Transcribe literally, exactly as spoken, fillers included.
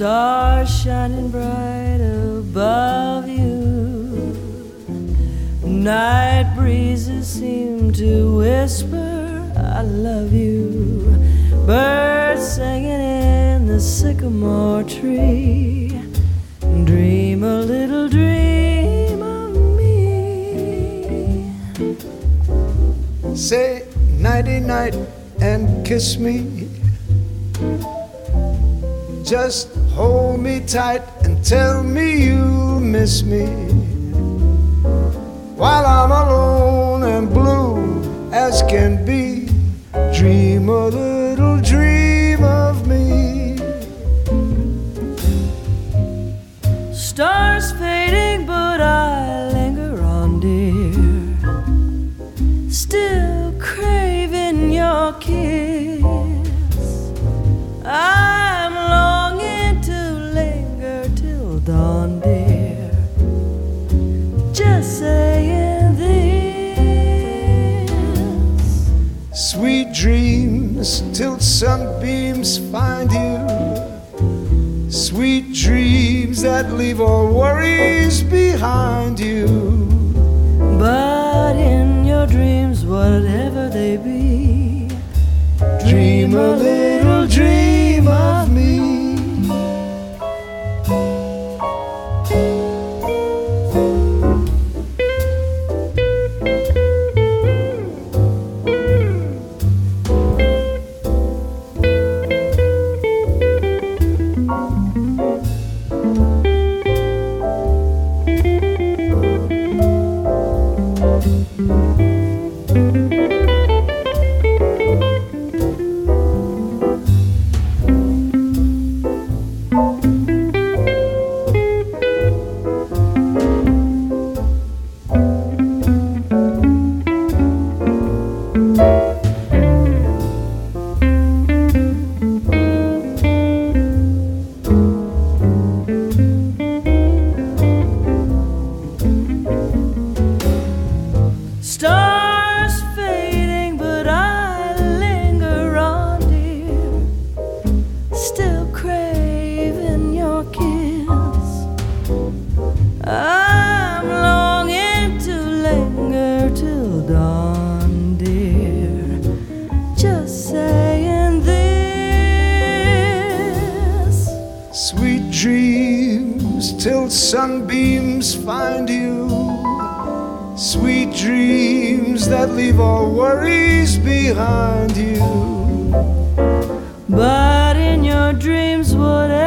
Stars shining bright above you. Night breezes seem to whisper, I love you. Birds singing in the sycamore tree. Dream a little dream of me. Say nighty-night and kiss me. Just hold me tight and tell me you miss me. While I'm alone and blue as can be, dream a little dream of me. Stars fading, but I linger on, dear. Still craving your kiss. I'm longing to linger till dawn, dear. Just saying this. Sweet dreams till sunbeams find you. Sweet dreams that leave all worries behind you. But in your dreams, whatever they be, dream a little dream of me. Stars fading, but I linger on, dear. Still craving your kiss. I'm longing to linger till dawn, dear. Just saying this. Sweet dreams till sunbeams find you. Sweet dreams that leave all worries behind you. But in your dreams, whatever